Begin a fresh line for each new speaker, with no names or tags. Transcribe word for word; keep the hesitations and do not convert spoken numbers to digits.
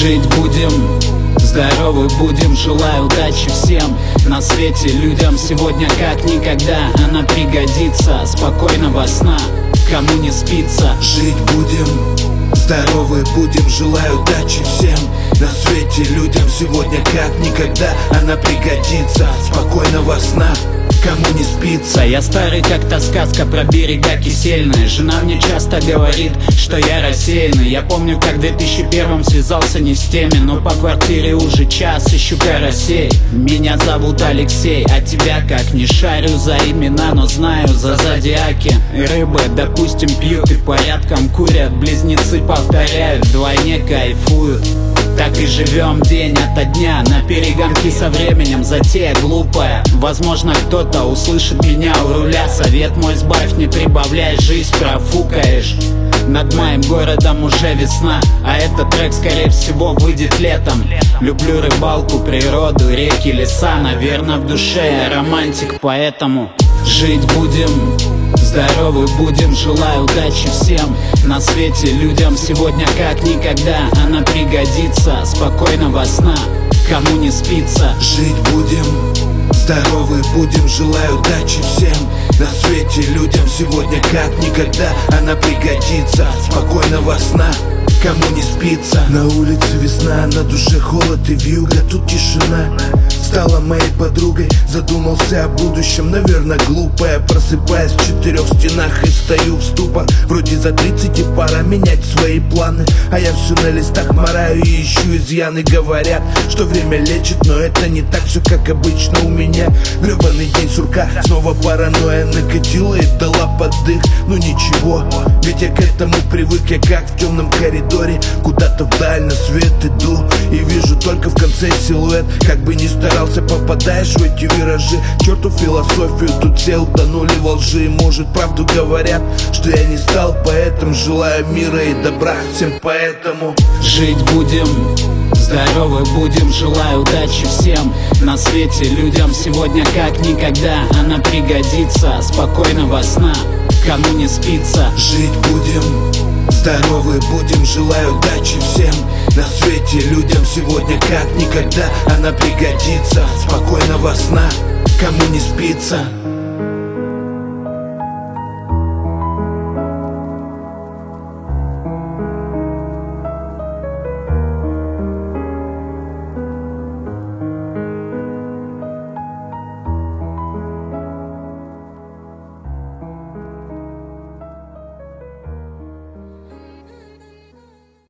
Жить будем, здоровы будем, желаю удачи всем на свете людям. Сегодня как никогда она пригодится. Спокойного сна, кому не спится.
Жить будем, здоровы будем, желаю удачи всем на свете людям. Сегодня как никогда она пригодится. Спокойного сна, кому не спится.
Я старый, как та сказка про берега кисельные. Жена мне часто говорит, что я рассеянный. Я помню, как в две тысячи первом связался не с теми, но по квартире уже час ищу карасей. Меня зовут Алексей, а тебя как не шарю за имена, но знаю за зодиаки. И рыбы, допустим, пьют и порядком курят. Близнецы повторяют, вдвойне кайфуют. Так и живем день ото дня, на перегонки со временем, затея глупая. Возможно, кто-то услышит меня у руля. Совет мой: сбавь, не прибавляй, жизнь профукаешь. Над моим городом уже весна, а этот трек, скорее всего, выйдет летом. Люблю рыбалку, природу, реки, леса. Наверное, в душе я романтик, поэтому жить будем, здоровы будем, желаю удачи всем на свете людям. Сегодня как никогда она пригодится. Спокойного сна, кому не спится.
Жить будем, здоровы будем, желаю удачи всем на свете людям. Сегодня как никогда она пригодится. Спокойного сна, кому не спится. На улице весна, на душе холод и вьюга. Тут тишина стала моей подругой. Задумался о будущем, наверное, глупая. Просыпаясь в четырех стенах и стою в ступор. Вроде за тридцать и пора менять свои планы, а я все на листах мораю и ищу изъяны. Говорят, что время лечит, но это не так, все как обычно у меня. Гребаный день сурка, снова паранойя накатила и дала поддых. Ну ничего, ведь я к этому привык. Я как в темном коридоре, куда-то вдаль на свет иду и вижу только в конце силуэт. Как бы ни старался, попадаешь в эти виражи. Черту философию, тут все утонули во лжи. И может правду говорят, что я не стал поэтом. Желаю мира и добра всем поэтому.
Жить будем, здоровы будем, желаю удачи всем на свете людям. Сегодня как никогда она пригодится. Спокойного сна, кому не спится.
Жить будем, здоровы будем, желаю удачи всем на свете людям. Сегодня как никогда она пригодится. Спокойного сна, кому не спится.